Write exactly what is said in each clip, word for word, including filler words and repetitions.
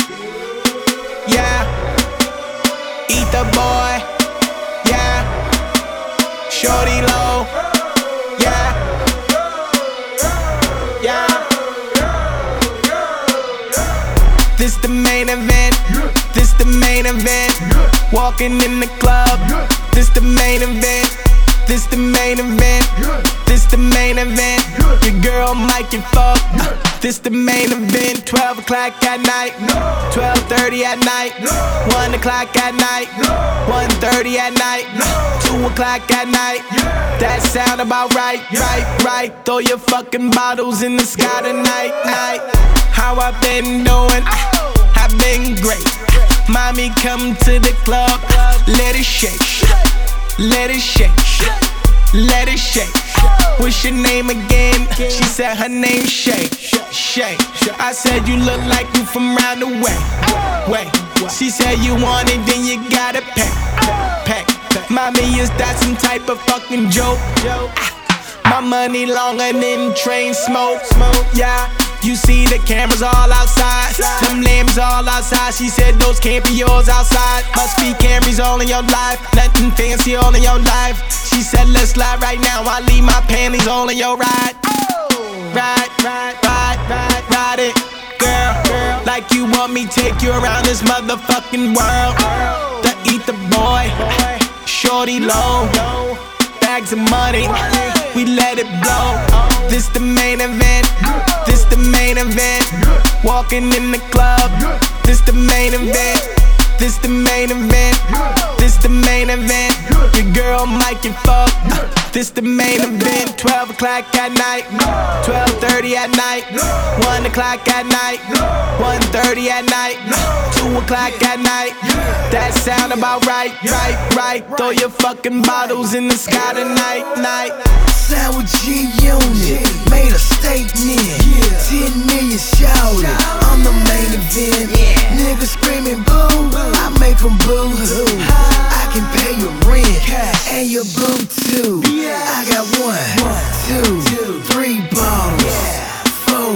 Yeah, eat the boy. Yeah, shorty low. Yeah, yeah. This the main event. This the main event. Walking in the club. This the main event. This the main event. This the main event. Your girl might get fucked. This the main event. Twelve o'clock at night. Twelve thirty at night. One o'clock at night. One thirty at night. Two o'clock at night. That sound about right, right, right. Throw your fucking bottles in the sky tonight, night. How I been doing? I've been great. Mommy, come to the club. Let it shake. Let it shake. Let it shake. What's your name again? She said her name's Shay. Shay. I said you look like you from round the way. Wait. She said you want it, then you gotta pay. Pay. Mommy, is that some type of fucking joke? My money longer than train smoke. Yeah. You see the cameras all outside. Them limbs all outside. She said those can't be yours outside. Must be cameras all in your life. Nothing fancy all in your life. She said let's slide right now. I leave my panties all in your ride. Ride, ride, ride, ride, ride it, girl, girl. Like you want me take you around this motherfucking world. The eat the boy, shorty low. Bags of money, we let it blow. This the main event. This the main event. Walking in the club. This the main event. This the main event. This the main event. Your girl might get fucked. This the main event. Twelve o'clock at night. Twelve thirty at night. One o'clock at night. One thirty at night. Two o'clock at night. That sound about right, right, right. Throw your fucking bottles in the sky tonight, night. Sour G Unit made a statement. Ten million shouted, I'm the main event. Niggas screaming boo, I make them boo hoo. I can pay your rent and your boo too. I got one, two, three bottles, four,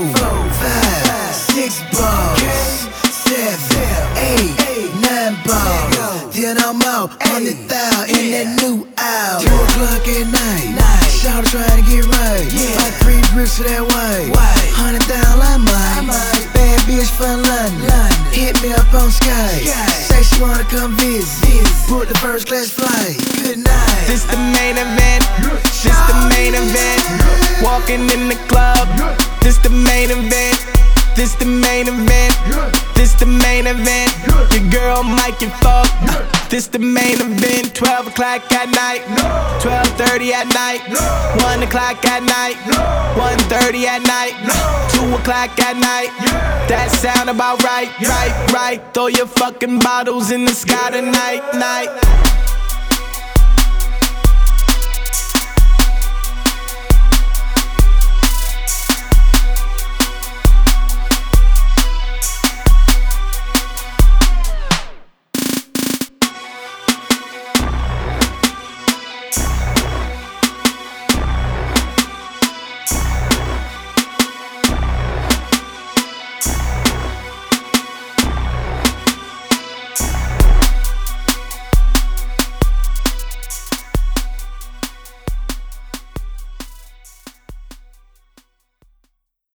five, six bottles, seven, eight, nine bottles. Then I'm out on the thou in that new out. Two o'clock at night. Shout trying to get right. Yeah. Like three bricks to that way. Hundred down like mine. Bad bitch from London. London. Hit me up on Skype. Say she wanna come visit. Book the first class flight. Good night. This the main event. This the main event. Walking in the club. This the main event. This the main event. This the main event. Your girl might get fucked. This the main event. Twelve o'clock at night. Twelve thirty at night. One o'clock at night. One thirty at night. Two o'clock at night. That sound about right, right, right. Throw your fucking bottles in the sky tonight, night.